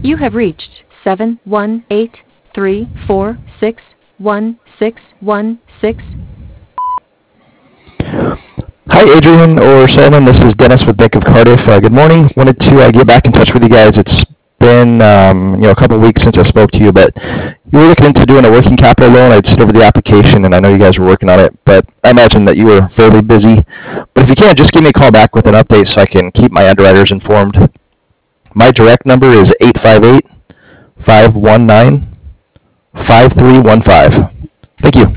You have reached 71834616116. Hi, Adrian or Solomon. This is Dennis with Bank of Cardiff. Good morning. Wanted to get back in touch with you guys. It's been a couple of weeks since I spoke to you, but you were looking into doing a working capital loan. I'd sent over the application, and I know you guys were working on it, but I imagine that you were fairly busy. But if you can, just give me a call back with an update so I can keep my underwriters informed. My direct number is 858-519-5315. Thank you.